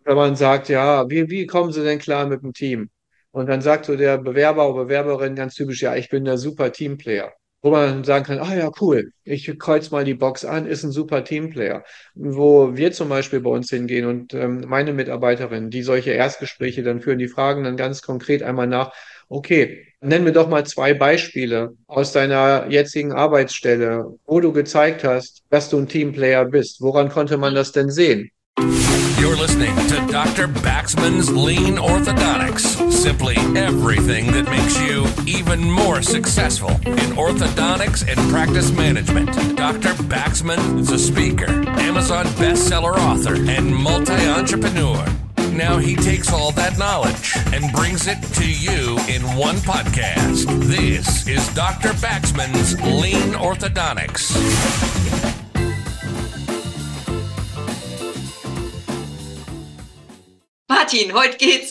wenn man sagt, ja, wie kommen Sie denn klar mit dem Team? Und dann sagt so der Bewerber oder Bewerberin ganz typisch, ja, ich bin der super Teamplayer. Wo man dann sagen kann, ah ja, cool, ich kreuz mal die Box an, ist ein super Teamplayer. Wo wir zum Beispiel bei uns hingehen und meine Mitarbeiterin, die solche Erstgespräche dann führen, die fragen dann ganz konkret einmal nach, okay, nenn mir doch mal zwei Beispiele aus deiner jetzigen Arbeitsstelle, wo du gezeigt hast, dass du ein Teamplayer bist. Woran konnte man das denn sehen? You're listening to Dr. Baxman's Lean Orthodontics. Simply everything that makes you even more successful in orthodontics and practice management. Dr. Baxman is a speaker, Amazon bestseller author, and multi-entrepreneur. Now he takes all that knowledge and brings it to you in one podcast. This is Dr. Baxman's Lean Orthodontics. Martin, heute geht's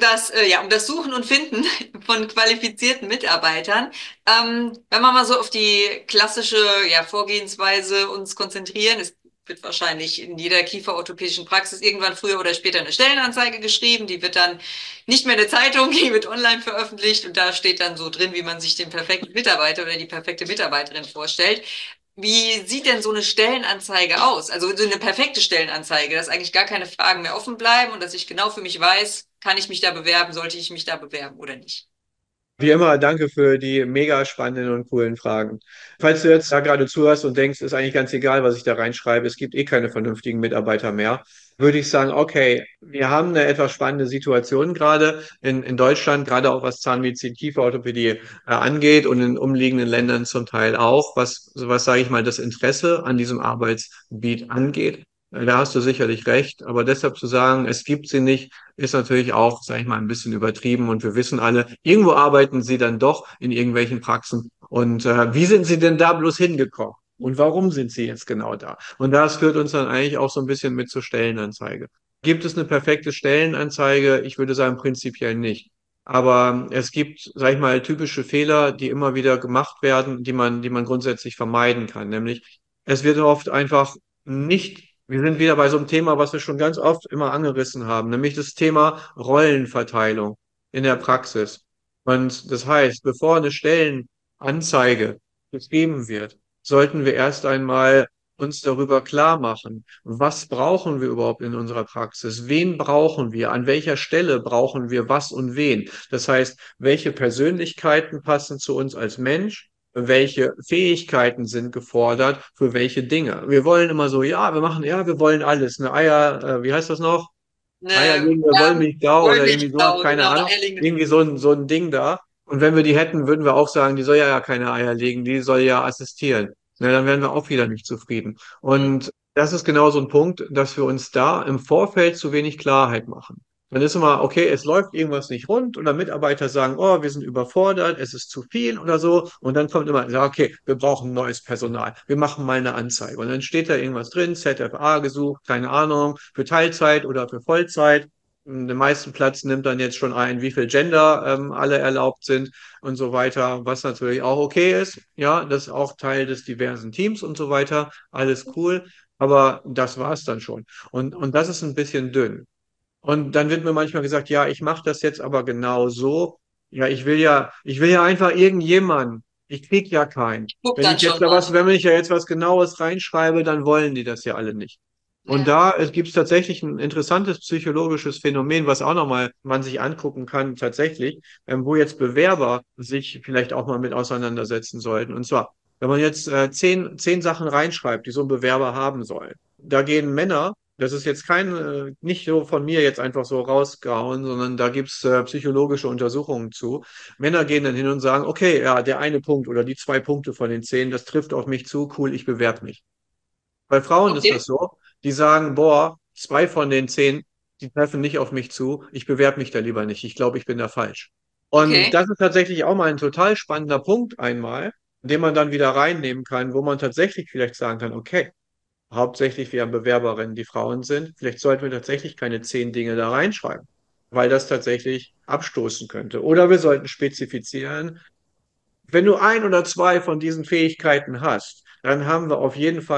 um das Suchen und Finden von qualifizierten Mitarbeitern. Wenn wir mal so auf die klassische Vorgehensweise uns konzentrieren, es wird wahrscheinlich in jeder kieferorthopädischen Praxis irgendwann früher oder später eine Stellenanzeige geschrieben. Die wird dann nicht mehr in der Zeitung, die wird online veröffentlicht und da steht dann so drin, wie man sich den perfekten Mitarbeiter oder die perfekte Mitarbeiterin vorstellt. Wie sieht denn so eine Stellenanzeige aus? Also so eine perfekte Stellenanzeige, dass eigentlich gar keine Fragen mehr offen bleiben und dass ich genau für mich weiß, kann ich mich da bewerben, sollte ich mich da bewerben oder nicht? Wie immer, danke für die mega spannenden und coolen Fragen. Falls du jetzt da gerade zuhörst und denkst, ist eigentlich ganz egal, was ich da reinschreibe, es gibt eh keine vernünftigen Mitarbeiter mehr, würde ich sagen, okay, wir haben eine etwas spannende Situation gerade in Deutschland, gerade auch was Zahnmedizin, Kieferorthopädie angeht und in umliegenden Ländern zum Teil auch, was sage ich mal, das Interesse an diesem Arbeitsgebiet angeht. Da hast du sicherlich recht, aber deshalb zu sagen, es gibt sie nicht, ist natürlich auch, sage ich mal, ein bisschen übertrieben und wir wissen alle, irgendwo arbeiten sie dann doch in irgendwelchen Praxen. Und wie sind sie denn da bloß hingekommen? Und warum sind sie jetzt genau da? Und das führt uns dann eigentlich auch so ein bisschen mit zur Stellenanzeige. Gibt es eine perfekte Stellenanzeige? Ich würde sagen, prinzipiell nicht. Aber es gibt, sag ich mal, typische Fehler, die immer wieder gemacht werden, die man grundsätzlich vermeiden kann. Nämlich, es wird oft einfach nicht, wir sind wieder bei so einem Thema, was wir schon ganz oft immer angerissen haben, nämlich das Thema Rollenverteilung in der Praxis. Und das heißt, bevor eine Stellenanzeige geschrieben wird, sollten wir erst einmal uns darüber klar machen, was brauchen wir überhaupt in unserer Praxis? Wen brauchen wir? An welcher Stelle brauchen wir was und wen? Das heißt, welche Persönlichkeiten passen zu uns als Mensch? Welche Fähigkeiten sind gefordert für welche Dinge? Wir wollen immer so, ja, wir wollen alles. Eine Eier, wie heißt das noch? Eine Eierlegende Wollmilchsau oder irgendwie sowas, Wollmilchsau, keine genau, eine Ahnung. eierlegende. Irgendwie so ein Ding da. Und wenn wir die hätten, würden wir auch sagen, die soll ja keine Eier legen, die soll ja assistieren. Na, dann wären wir auch wieder nicht zufrieden. Und das ist genau so ein Punkt, dass wir uns da im Vorfeld zu wenig Klarheit machen. Dann ist immer, okay, es läuft irgendwas nicht rund oder Mitarbeiter sagen, oh, wir sind überfordert, es ist zu viel oder so. Und dann kommt immer, ja, okay, wir brauchen neues Personal. Wir machen mal eine Anzeige. Und dann steht da irgendwas drin, ZFA gesucht, keine Ahnung, für Teilzeit oder für Vollzeit. Den meisten Platz nimmt dann jetzt schon ein, wie viel Gender alle erlaubt sind und so weiter, was natürlich auch okay ist. Ja, das ist auch Teil des diversen Teams und so weiter. Alles cool. Aber das war's dann schon. Und das ist ein bisschen dünn. Und dann wird mir manchmal gesagt, ja, ich mache das jetzt aber genau so. Ja, ich will ja einfach irgendjemanden. Ich krieg ja keinen. Guck dann schon mal. Wenn ich ja jetzt was Genaues reinschreibe, dann wollen die das ja alle nicht. Und Ja. da gibt es tatsächlich ein interessantes psychologisches Phänomen, was auch nochmal man sich angucken kann, tatsächlich, wo jetzt Bewerber sich vielleicht auch mal mit auseinandersetzen sollten. Und zwar, wenn man jetzt zehn Sachen reinschreibt, die so ein Bewerber haben soll, da gehen Männer, das ist jetzt nicht so von mir jetzt einfach so rausgehauen, sondern da gibt's psychologische Untersuchungen zu. Männer gehen dann hin und sagen, okay, ja, der eine Punkt oder die zwei Punkte von den 10, das trifft auf mich zu, cool, ich bewerbe mich. Bei Frauen ist das Okay. so, die sagen, boah, zwei von den 10, die treffen nicht auf mich zu, ich bewerbe mich da lieber nicht, ich glaube, ich bin da falsch. Und Okay. das ist tatsächlich auch mal ein total spannender Punkt einmal, den man dann wieder reinnehmen kann, wo man tatsächlich vielleicht sagen kann, okay, hauptsächlich wir haben Bewerberinnen, die Frauen sind. Vielleicht sollten wir tatsächlich keine 10 Dinge da reinschreiben, weil das tatsächlich abstoßen könnte. Oder wir sollten spezifizieren, wenn du ein oder zwei von diesen Fähigkeiten hast, dann haben wir auf jeden Fall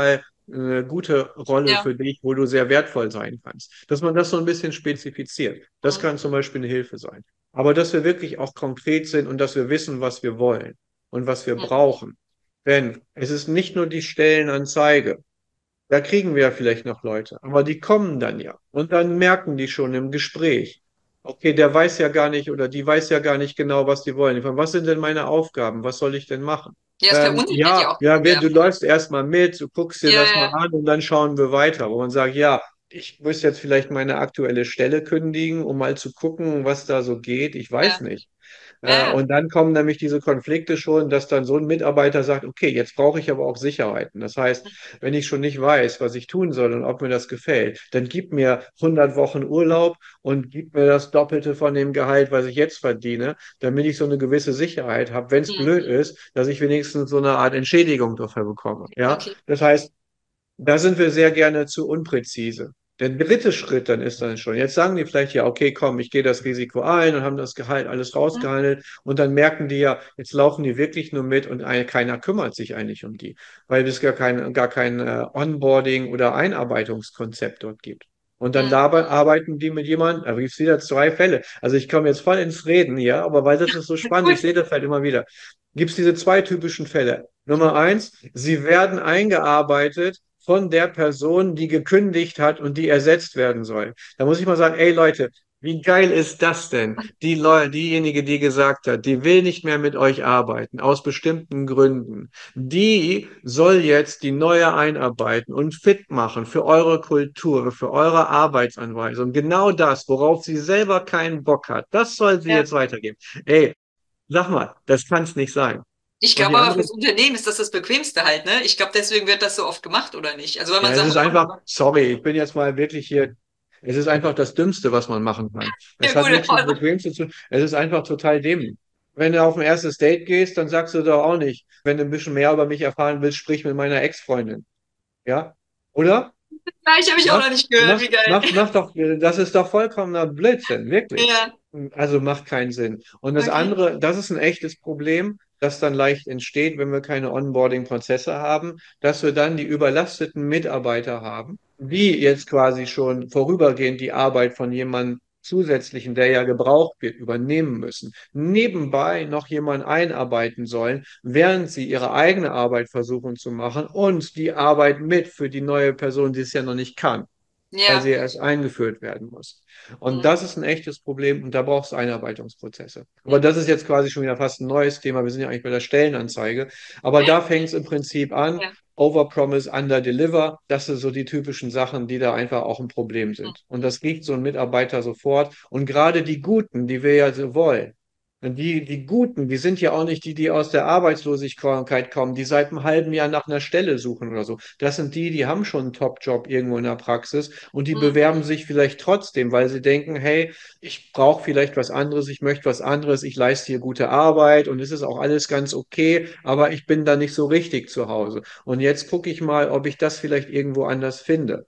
eine gute Rolle Ja. für dich, wo du sehr wertvoll sein kannst. Dass man das so ein bisschen spezifiziert. Das Mhm. kann zum Beispiel eine Hilfe sein. Aber dass wir wirklich auch konkret sind und dass wir wissen, was wir wollen und was wir Mhm. brauchen. Denn es ist nicht nur die Stellenanzeige. Da kriegen wir ja vielleicht noch Leute, aber die kommen dann ja. Und dann merken die schon im Gespräch, okay, der weiß ja gar nicht oder die weiß ja gar nicht genau, was die wollen. Die fragen, was sind denn meine Aufgaben? Was soll ich denn machen? Ja, ist per Unterricht ja Ja, auch ja, schwer. du läufst erstmal mit, du guckst dir Ja, das mal ja, an und dann schauen wir weiter. Wo man sagt, ja, ich muss jetzt vielleicht meine aktuelle Stelle kündigen, um mal zu gucken, was da so geht. Ich weiß ja, nicht. ja, Und dann kommen nämlich diese Konflikte schon, dass dann so ein Mitarbeiter sagt, okay, jetzt brauche ich aber auch Sicherheiten. Das heißt, wenn ich schon nicht weiß, was ich tun soll und ob mir das gefällt, dann gib mir 100 Wochen Urlaub und gib mir das Doppelte von dem Gehalt, was ich jetzt verdiene, damit ich so eine gewisse Sicherheit habe, wenn es ja. blöd ist, dass ich wenigstens so eine Art Entschädigung dafür bekomme. Ja, Okay. das heißt, da sind wir sehr gerne zu unpräzise. Der dritte Schritt dann ist dann schon, jetzt sagen die vielleicht ja, okay, komm, ich gehe das Risiko ein und haben das Gehalt alles Mhm. rausgehandelt und dann merken die ja, jetzt laufen die wirklich nur mit und keiner kümmert sich eigentlich um die, weil es gar kein Onboarding oder Einarbeitungskonzept dort gibt. Und dann Mhm. dabei arbeiten die mit jemandem, da gibt es wieder zwei Fälle. Also ich komme jetzt voll ins Reden, ja, aber weil das ist so spannend, ich Gut. sehe das halt immer wieder. Gibt es diese zwei typischen Fälle. Nummer eins, sie werden eingearbeitet von der Person, die gekündigt hat und die ersetzt werden soll. Da muss ich mal sagen, ey Leute, wie geil ist das denn? Diejenige, die gesagt hat, die will nicht mehr mit euch arbeiten, aus bestimmten Gründen. Die soll jetzt die neue einarbeiten und fit machen für eure Kultur, für eure Arbeitsanweisung. Genau das, worauf sie selber keinen Bock hat, das soll sie Ja. jetzt weitergeben. Ey, sag mal, das kann es nicht sein. Ich Und glaube die aber andere fürs Unternehmen ist das das Bequemste halt, ne? Ich glaube, deswegen wird das so oft gemacht, oder nicht? Also wenn Ja, man es sagt, ist einfach, sorry, ich bin jetzt mal wirklich hier, es ist einfach das Dümmste, was man machen kann. ja Es gut, hat in nichts mit Ordnung. Bequem zu tun, es ist einfach total dämlich. Wenn du auf ein erstes Date gehst, dann sagst du doch auch nicht, wenn du ein bisschen mehr über mich erfahren willst, sprich mit meiner Ex-Freundin. Ja? Oder? Gleich habe ich auch Mach, noch nicht gehört, mach, wie geil. mach doch, das ist doch vollkommener Blödsinn, wirklich. Ja, Also macht keinen Sinn. Und das okay. andere, das ist ein echtes Problem, das dann leicht entsteht, wenn wir keine Onboarding-Prozesse haben, dass wir dann die überlasteten Mitarbeiter haben, die jetzt quasi schon vorübergehend die Arbeit von jemandem zusätzlichen, der ja gebraucht wird, übernehmen müssen, nebenbei noch jemanden einarbeiten sollen, während sie ihre eigene Arbeit versuchen zu machen und die Arbeit mit für die neue Person, die es ja noch nicht kann, weil sie Ja. erst eingeführt werden muss. Und Mhm. das ist ein echtes Problem und da braucht es Einarbeitungsprozesse. Aber Ja. das ist jetzt quasi schon wieder fast ein neues Thema. Wir sind ja eigentlich bei der Stellenanzeige. Aber da fängt es im Prinzip an. Ja. Overpromise, Underdeliver, das sind so die typischen Sachen, die da einfach auch ein Problem sind. Und das kriegt so ein Mitarbeiter sofort. Und gerade die Guten, die wir ja so wollen, und die Guten, die sind ja auch nicht die, die aus der Arbeitslosigkeit kommen, die seit einem halben Jahr nach einer Stelle suchen oder so. Das sind die, die haben schon einen Top-Job irgendwo in der Praxis und die Mhm. bewerben sich vielleicht trotzdem, weil sie denken, hey, ich brauche vielleicht was anderes, ich möchte was anderes, ich leiste hier gute Arbeit und es ist auch alles ganz okay, aber ich bin da nicht so richtig zu Hause. Und jetzt gucke ich mal, ob ich das vielleicht irgendwo anders finde.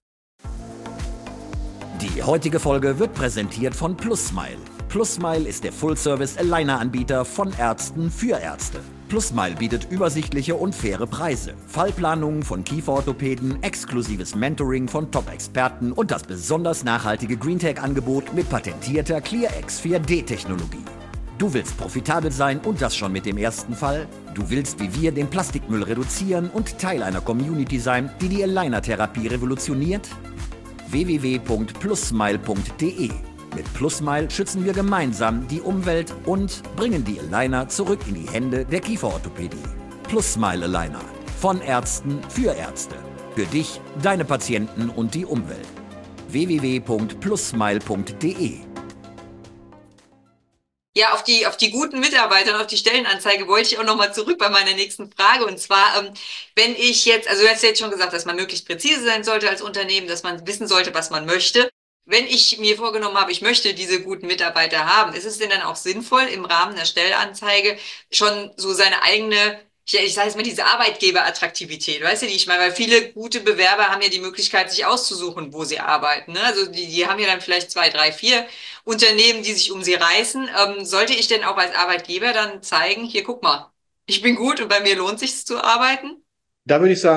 Die heutige Folge wird präsentiert von PlusSmile. PlusSmile ist der Full-Service-Aligner-Anbieter von Ärzten für Ärzte. PlusSmile bietet übersichtliche und faire Preise, Fallplanungen von Kieferorthopäden, exklusives Mentoring von Top-Experten und das besonders nachhaltige GreenTech-Angebot mit patentierter ClearX 4D-Technologie. Du willst profitabel sein und das schon mit dem ersten Fall? Du willst wie wir den Plastikmüll reduzieren und Teil einer Community sein, die die Aligner-Therapie revolutioniert? www.plussmile.de. Mit PlusSmile schützen wir gemeinsam die Umwelt und bringen die Aligner zurück in die Hände der Kieferorthopädie. PlusSmile Aligner. Von Ärzten für Ärzte. Für dich, deine Patienten und die Umwelt. www.plussmile.de. Ja, auf die guten Mitarbeiter und auf die Stellenanzeige wollte ich auch nochmal zurück bei meiner nächsten Frage. Und zwar, wenn ich jetzt, also du hast ja jetzt schon gesagt, dass man möglichst präzise sein sollte als Unternehmen, dass man wissen sollte, was man möchte. Wenn ich mir vorgenommen habe, ich möchte diese guten Mitarbeiter haben, ist es denn dann auch sinnvoll, im Rahmen der Stellenanzeige schon so seine eigene, ich sage jetzt mal, diese Arbeitgeberattraktivität, weißt du, die ich meine, weil viele gute Bewerber haben ja die Möglichkeit, sich auszusuchen, wo sie arbeiten. Ne? Also die haben ja dann vielleicht zwei, drei, vier Unternehmen, die sich um sie reißen. Sollte ich denn auch als Arbeitgeber dann zeigen, hier, guck mal, ich bin gut und bei mir lohnt sich zu arbeiten? Da würde ich sagen,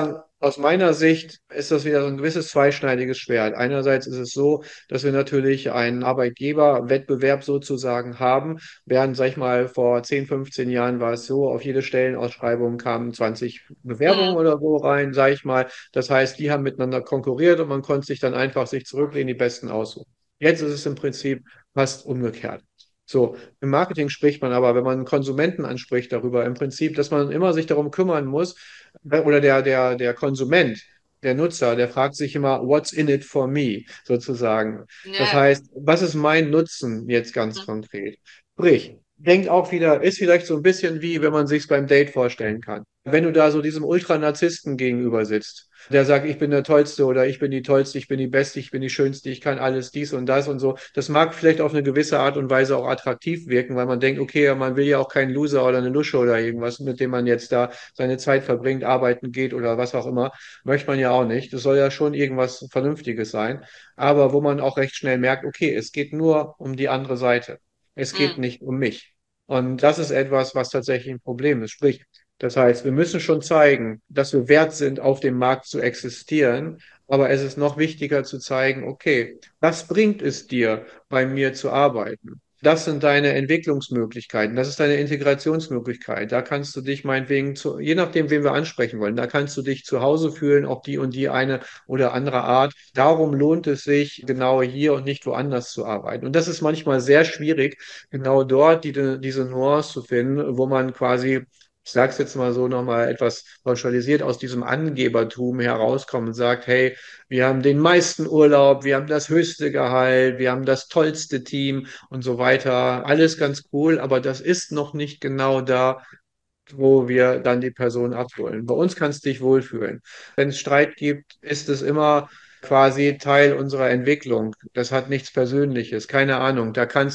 Aus meiner Sicht ist das wieder so ein gewisses zweischneidiges Schwert. Einerseits ist es so, dass wir natürlich einen Arbeitgeberwettbewerb sozusagen haben, während, sag ich mal, vor 10, 15 Jahren war es so, auf jede Stellenausschreibung kamen 20 Bewerbungen Mhm. oder so rein, sag ich mal. Das heißt, die haben miteinander konkurriert und man konnte sich dann einfach sich zurücklehnen, die Besten aussuchen. Jetzt ist es im Prinzip fast umgekehrt. So, im Marketing spricht man aber, wenn man einen Konsumenten anspricht, darüber im Prinzip, dass man immer sich darum kümmern muss, oder der Konsument, der Nutzer, der fragt sich immer, what's in it for me, sozusagen. Das Ja. heißt, was ist mein Nutzen jetzt ganz konkret? Sprich, denkt auch wieder, ist vielleicht so ein bisschen wie, wenn man sich beim Date vorstellen kann. Wenn du da so diesem Ultranarzissten gegenüber sitzt, der sagt, ich bin der Tollste oder ich bin die Tollste, ich bin die Beste, ich bin die Schönste, ich kann alles dies und das und so. Das mag vielleicht auf eine gewisse Art und Weise auch attraktiv wirken, weil man denkt, okay, man will ja auch keinen Loser oder eine Lusche oder irgendwas, mit dem man jetzt da seine Zeit verbringt, arbeiten geht oder was auch immer. Möchte man ja auch nicht. Das soll ja schon irgendwas Vernünftiges sein. Aber wo man auch recht schnell merkt, okay, es geht nur um die andere Seite. Es geht Mhm. nicht um mich. Und das ist etwas, was tatsächlich ein Problem ist. Sprich, das heißt, wir müssen schon zeigen, dass wir wert sind, auf dem Markt zu existieren. Aber es ist noch wichtiger zu zeigen, okay, was bringt es dir, bei mir zu arbeiten? Das sind deine Entwicklungsmöglichkeiten, das ist deine Integrationsmöglichkeit. Da kannst du dich meinetwegen, je nachdem, wen wir ansprechen wollen, da kannst du dich zu Hause fühlen, auf die und die eine oder andere Art. Darum lohnt es sich, genau hier und nicht woanders zu arbeiten. Und das ist manchmal sehr schwierig, genau dort diese Nuance zu finden, wo man quasi, ich sage es jetzt mal so nochmal etwas pauschalisiert, aus diesem Angebertum herauskommt und sagt, hey, wir haben den meisten Urlaub, wir haben das höchste Gehalt, wir haben das tollste Team und so weiter. Alles ganz cool, aber das ist noch nicht genau da, wo wir dann die Person abholen. Bei uns kannst du dich wohlfühlen. Wenn es Streit gibt, ist es immer quasi Teil unserer Entwicklung. Das hat nichts Persönliches. Keine Ahnung.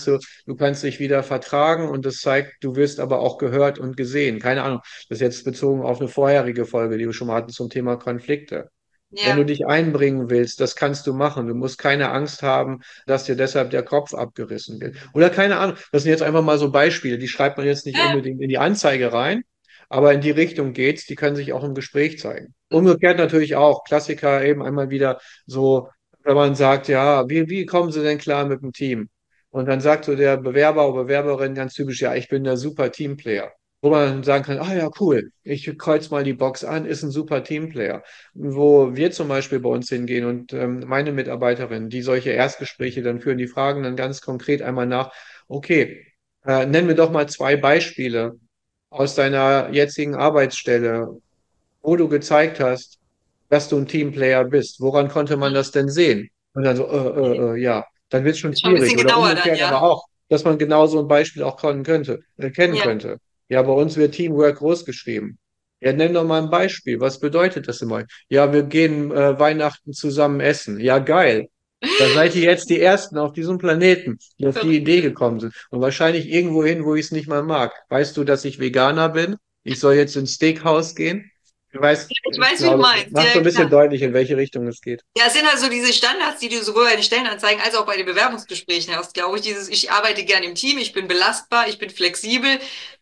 Du kannst dich wieder vertragen und das zeigt, du wirst aber auch gehört und gesehen. Keine Ahnung. Das ist jetzt bezogen auf eine vorherige Folge, die wir schon mal hatten zum Thema Konflikte. Wenn du Ja. dich einbringen willst, das kannst du machen. Du musst keine Angst haben, dass dir deshalb der Kopf abgerissen wird. Oder keine Ahnung. Das sind jetzt einfach mal so Beispiele. Die schreibt man jetzt nicht Ja. unbedingt in die Anzeige rein, aber in die Richtung geht's. Die können sich auch im Gespräch zeigen. Umgekehrt natürlich auch. Klassiker eben einmal wieder so, wenn man sagt, ja, wie kommen Sie denn klar mit dem Team? Und dann sagt so der Bewerber oder Bewerberin ganz typisch, ja, ich bin der super Teamplayer. Wo man sagen kann, ah ja, cool, ich kreuz mal die Box an, ist ein super Teamplayer. Wo wir zum Beispiel bei uns hingehen und meine Mitarbeiterinnen, die solche Erstgespräche dann führen, die fragen dann ganz konkret einmal nach, okay, nenn mir doch mal zwei Beispiele aus deiner jetzigen Arbeitsstelle, wo du gezeigt hast, dass du ein Teamplayer bist. Woran konnte man Mhm. das denn sehen? Und dann so, ja, dann wird es schon Ist schon ein schwierig. bisschen Oder genauer dann, umgekehrt aber ja. auch, dass man genau so ein Beispiel auch kennen Ja. könnte. Ja, bei uns wird Teamwork groß geschrieben. Ja, nenn doch mal ein Beispiel. Was bedeutet das immer? Ja, wir gehen Weihnachten zusammen essen. Ja, geil. Da seid ihr jetzt die Ersten auf diesem Planeten, die auf die Verrückt. Idee gekommen sind. Und wahrscheinlich irgendwo hin, wo ich es nicht mal mag. Weißt du, dass ich Veganer bin? Ich soll jetzt ins Steakhouse gehen? Ich Ich weiß, wie du glaube, meinst. macht so Ja, ein bisschen klar. deutlich, in welche Richtung es geht. Ja, es sind also diese Standards, die du sowohl bei den Stellenanzeigen als auch bei den Bewerbungsgesprächen hast, glaube ich. Ich arbeite gerne im Team, ich bin belastbar, ich bin flexibel,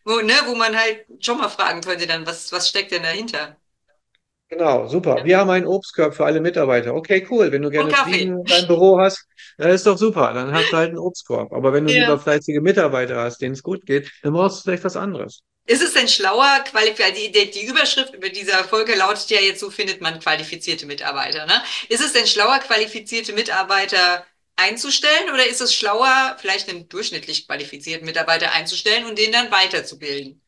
wo man halt schon mal fragen könnte dann, was steckt denn dahinter? Genau, super. Ja. Wir haben einen Obstkorb für alle Mitarbeiter. Okay, cool. Wenn du Und gerne Kaffee. Fliegen in deinem Büro hast, dann ist doch super. Dann hast du halt einen Obstkorb. Aber wenn du lieber Ja. fleißige Mitarbeiter hast, denen es gut geht, dann brauchst du vielleicht was anderes. Ist es denn schlauer, die Überschrift über dieser Folge lautet ja jetzt, so findet man qualifizierte Mitarbeiter, ne? Ist es denn schlauer, qualifizierte Mitarbeiter einzustellen oder ist es schlauer, vielleicht einen durchschnittlich qualifizierten Mitarbeiter einzustellen und den dann weiterzubilden?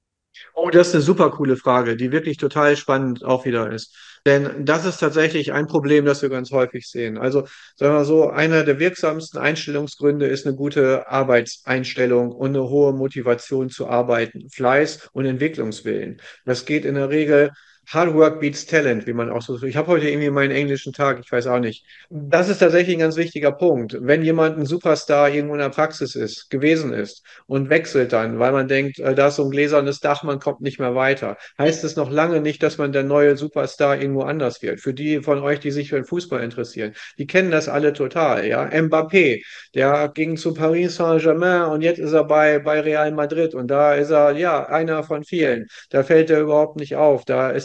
Oh, das ist eine super coole Frage, die wirklich total spannend auch wieder ist. Denn das ist tatsächlich ein Problem, das wir ganz häufig sehen. Also, sagen wir so, einer der wirksamsten Einstellungsgründe ist eine gute Arbeitseinstellung und eine hohe Motivation zu arbeiten, Fleiß und Entwicklungswillen. Das geht in der Regel Hard Work beats Talent, wie man auch so. Ich habe heute irgendwie meinen englischen Tag, ich weiß auch nicht. Das ist tatsächlich ein ganz wichtiger Punkt. Wenn jemand ein Superstar irgendwo in der Praxis gewesen ist, und wechselt dann, weil man denkt, da ist so ein gläsernes Dach, man kommt nicht mehr weiter. Heißt es noch lange nicht, dass man der neue Superstar irgendwo anders wird. Für die von euch, die sich für den Fußball interessieren, die kennen das alle total. Ja, Mbappé, der ging zu Paris Saint-Germain und jetzt ist er bei Real Madrid und da ist er ja einer von vielen. Da fällt er überhaupt nicht auf. Da ist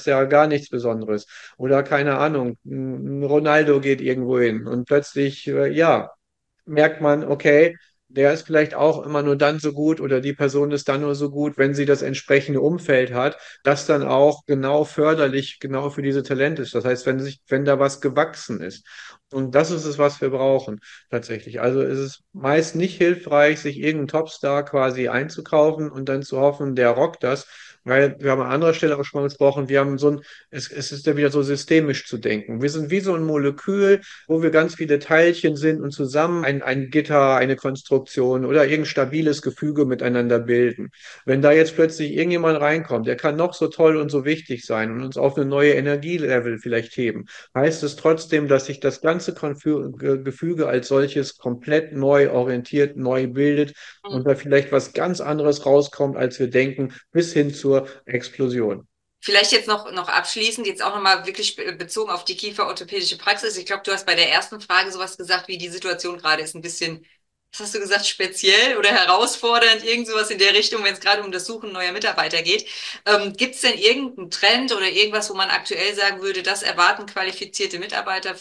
ja gar nichts Besonderes. Oder keine Ahnung, ein Ronaldo geht irgendwo hin und plötzlich, ja, merkt man, okay, der ist vielleicht auch immer nur dann so gut oder die Person ist dann nur so gut, wenn sie das entsprechende Umfeld hat, das dann auch genau förderlich, genau für diese Talente ist. Das heißt, wenn da was gewachsen ist. Und das ist es, was wir brauchen, tatsächlich. Also ist es meist nicht hilfreich, sich irgendeinen Topstar quasi einzukaufen und dann zu hoffen, der rockt das. Weil wir haben an anderer Stelle auch schon mal gesprochen, wir haben es ist ja wieder so systemisch zu denken. Wir sind wie so ein Molekül, wo wir ganz viele Teilchen sind und zusammen ein Gitter, eine Konstruktion oder irgendein stabiles Gefüge miteinander bilden. Wenn da jetzt plötzlich irgendjemand reinkommt, der kann noch so toll und so wichtig sein und uns auf eine neue Energielevel vielleicht heben, heißt es trotzdem, dass sich das ganze Gefüge als solches komplett neu orientiert, neu bildet und da vielleicht was ganz anderes rauskommt, als wir denken, bis hin zur Explosion. Vielleicht jetzt noch abschließend, jetzt auch nochmal wirklich bezogen auf die kieferorthopädische Praxis. Ich glaube, du hast bei der ersten Frage sowas gesagt, wie die Situation gerade ist, ein bisschen, was hast du gesagt, speziell oder herausfordernd, irgend sowas in der Richtung, wenn es gerade um das Suchen neuer Mitarbeiter geht. Gibt es denn irgendeinen Trend oder irgendwas, wo man aktuell sagen würde, das erwarten qualifizierte Mitarbeiter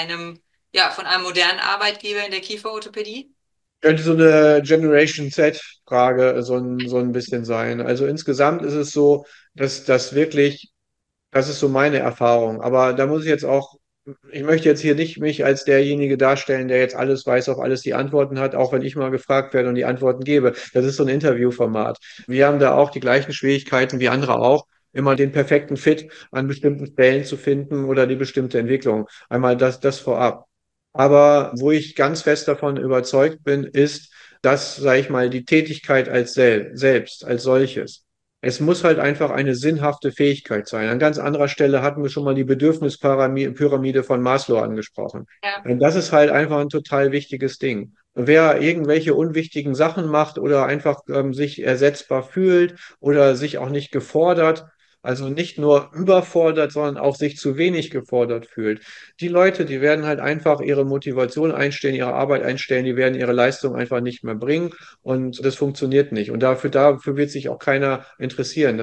von einem modernen Arbeitgeber in der Kieferorthopädie? Könnte so eine Generation Z-Frage so ein bisschen sein. Also insgesamt ist es so, dass das wirklich, das ist so meine Erfahrung. Aber da muss ich jetzt auch, ich möchte jetzt hier nicht mich als derjenige darstellen, der jetzt alles weiß, auf alles die Antworten hat, auch wenn ich mal gefragt werde und die Antworten gebe. Das ist so ein Interviewformat. Wir haben da auch die gleichen Schwierigkeiten wie andere auch, immer den perfekten Fit an bestimmten Stellen zu finden oder die bestimmte Entwicklung. Einmal das vorab. Aber wo ich ganz fest davon überzeugt bin, ist, dass, sage ich mal, die Tätigkeit selbst, als solches, es muss halt einfach eine sinnhafte Fähigkeit sein. An ganz anderer Stelle hatten wir schon mal die Bedürfnispyramide von Maslow angesprochen. Ja. Und das ist halt einfach ein total wichtiges Ding. Wer irgendwelche unwichtigen Sachen macht oder einfach sich ersetzbar fühlt oder sich auch nicht gefordert, also nicht nur überfordert, sondern auch sich zu wenig gefordert fühlt. Die Leute, die werden halt einfach ihre Motivation einstellen, ihre Arbeit einstellen, die werden ihre Leistung einfach nicht mehr bringen und das funktioniert nicht. Und dafür wird sich auch keiner interessieren.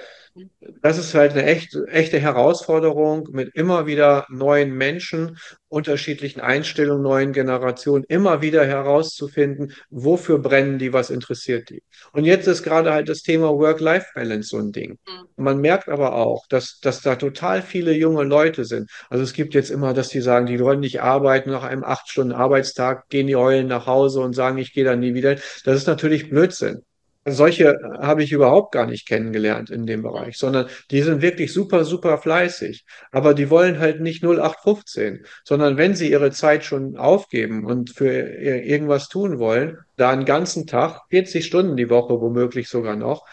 Das ist halt eine echte Herausforderung mit immer wieder neuen Menschen, unterschiedlichen Einstellungen, neuen Generationen, immer wieder herauszufinden, wofür brennen die, was interessiert die. Und jetzt ist gerade halt das Thema Work-Life-Balance so ein Ding. Man merkt aber auch, dass da total viele junge Leute sind. Also es gibt jetzt immer, dass die sagen, die wollen nicht arbeiten, nach einem 8 Stunden Arbeitstag gehen die heulen nach Hause und sagen, ich gehe dann nie wieder. Das ist natürlich Blödsinn. Solche habe ich überhaupt gar nicht kennengelernt in dem Bereich, sondern die sind wirklich super, super fleißig. Aber die wollen halt nicht 0815, sondern wenn sie ihre Zeit schon aufgeben und für irgendwas tun wollen, da einen ganzen Tag, 40 Stunden die Woche womöglich sogar noch,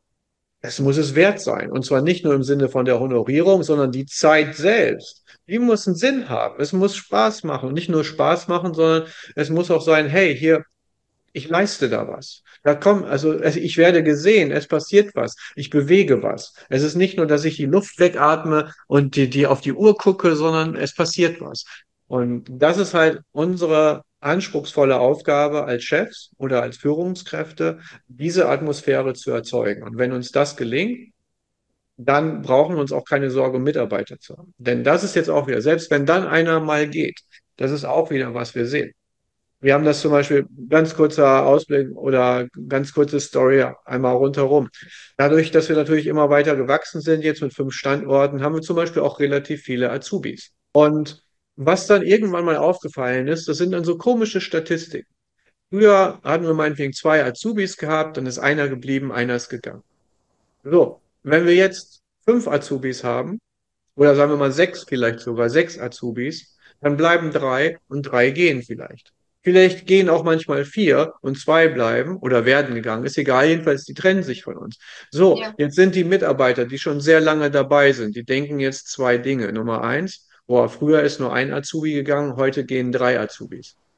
es muss es wert sein. Und zwar nicht nur im Sinne von der Honorierung, sondern die Zeit selbst. Die muss einen Sinn haben. Es muss Spaß machen. Und nicht nur Spaß machen, sondern es muss auch sein, hey, hier, ich leiste da was. Also ich werde gesehen, es passiert was, ich bewege was. Es ist nicht nur, dass ich die Luft wegatme und die auf die Uhr gucke, sondern es passiert was. Und das ist halt unsere anspruchsvolle Aufgabe als Chefs oder als Führungskräfte, diese Atmosphäre zu erzeugen. Und wenn uns das gelingt, dann brauchen wir uns auch keine Sorge, um Mitarbeiter zu haben. Denn das ist jetzt auch wieder, selbst wenn dann einer mal geht, das ist auch wieder, was wir sehen. Wir haben das zum Beispiel, ganz kurzer Ausblick oder ganz kurze Story einmal rundherum. Dadurch, dass wir natürlich immer weiter gewachsen sind, jetzt mit 5 Standorten, haben wir zum Beispiel auch relativ viele Azubis. Und was dann irgendwann mal aufgefallen ist, das sind dann so komische Statistiken. Früher hatten wir meinetwegen 2 Azubis gehabt, dann ist einer geblieben, einer ist gegangen. So, wenn wir jetzt 5 Azubis haben, oder sagen wir mal 6 vielleicht sogar, 6 Azubis, dann bleiben 3 und 3 gehen vielleicht. Vielleicht gehen auch manchmal 4 und 2 bleiben oder werden gegangen. Ist egal, jedenfalls, die trennen sich von uns. So, Ja. jetzt sind die Mitarbeiter, die schon sehr lange dabei sind, die denken jetzt 2 Dinge. Nummer 1, boah, früher ist nur ein Azubi gegangen, heute gehen 3 Azubis.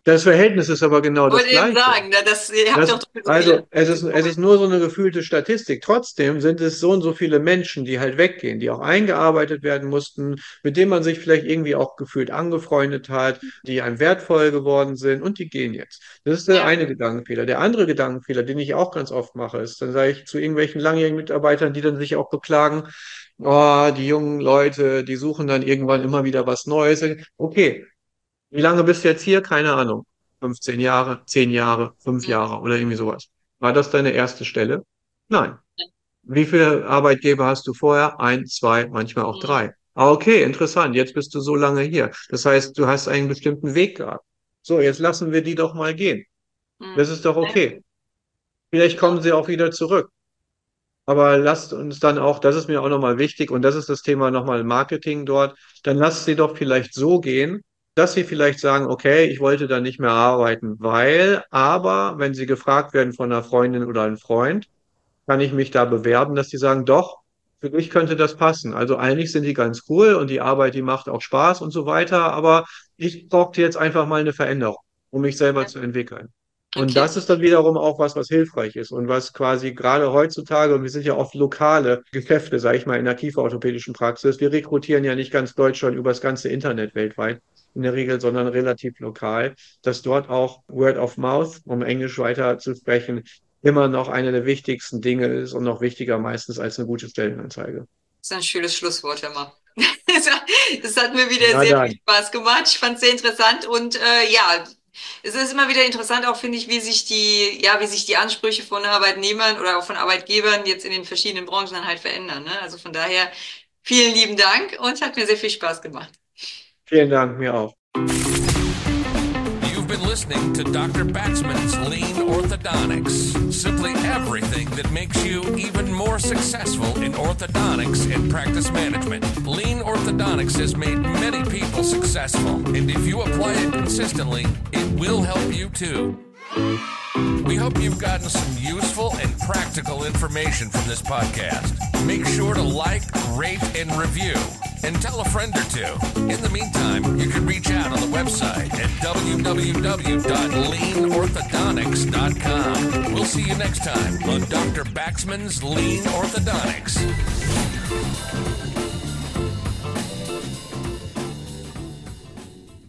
Das Verhältnis ist aber genau das Wollte eben Gleiche. sagen, ihr habt doch doppelt so Also viele. es ist nur so eine gefühlte Statistik. Trotzdem sind es so und so viele Menschen, die halt weggehen, die auch eingearbeitet werden mussten, mit denen man sich vielleicht irgendwie auch gefühlt angefreundet hat, die einem wertvoll geworden sind und die gehen jetzt. Das ist der Ja. eine Gedankenfehler. Der andere Gedankenfehler, den ich auch ganz oft mache, ist, dann sage ich zu irgendwelchen langjährigen Mitarbeitern, die dann sich auch beklagen, oh, die jungen Leute, die suchen dann irgendwann immer wieder was Neues. Okay, wie lange bist du jetzt hier? Keine Ahnung. 15 Jahre, 10 Jahre, 5 Mhm. Jahre oder irgendwie sowas. War das deine erste Stelle? Nein. Wie viele Arbeitgeber hast du vorher? Ein, zwei, manchmal auch Mhm. drei. Ah, okay, interessant. Jetzt bist du so lange hier. Das heißt, du hast einen bestimmten Weg gehabt. So, jetzt lassen wir die doch mal gehen. Das Mhm. ist doch okay. Vielleicht kommen sie auch wieder zurück. Aber lasst uns dann auch, das ist mir auch nochmal wichtig, und das ist das Thema nochmal Marketing dort, dann lasst sie doch vielleicht so gehen, dass sie vielleicht sagen, okay, ich wollte da nicht mehr arbeiten, weil, aber wenn sie gefragt werden von einer Freundin oder einem Freund, kann ich mich da bewerben, dass die sagen, doch, für dich könnte das passen. Also eigentlich sind die ganz cool und die Arbeit, die macht auch Spaß und so weiter, aber ich brauchte jetzt einfach mal eine Veränderung, um mich selber Ja. zu entwickeln. Und Okay. das ist dann wiederum auch was, was hilfreich ist und was quasi gerade heutzutage, und wir sind ja oft lokale Geschäfte, sage ich mal, in der kieferorthopädischen Praxis, wir rekrutieren ja nicht ganz Deutschland über das ganze Internet weltweit in der Regel, sondern relativ lokal, dass dort auch Word of Mouth, um Englisch weiter zu sprechen, immer noch eine der wichtigsten Dinge ist und noch wichtiger meistens als eine gute Stellenanzeige. Das ist ein schönes Schlusswort, hör mal. Das hat mir wieder Na sehr viel dann, Spaß gemacht. Ich fand es sehr interessant und ja, es ist immer wieder interessant, auch finde ich, wie sich die Ansprüche von Arbeitnehmern oder auch von Arbeitgebern jetzt in den verschiedenen Branchen dann halt verändern. Ne? Also von daher vielen lieben Dank und hat mir sehr viel Spaß gemacht. vielen Dank, mir auch. You've been listening to Dr. Baxman's Lean Orthodontics. Simply everything that makes you even more successful in orthodontics and practice management. Lean Orthodontics has made many people successful, and if you apply it consistently, it will help you too. We hope you've gotten some useful and practical information from this podcast. Make sure to like, rate, and review, and tell a friend or two. In the meantime, you can reach out on the website at www.leanorthodontics.com. We'll see you next time on Dr. Baxman's Lean Orthodontics.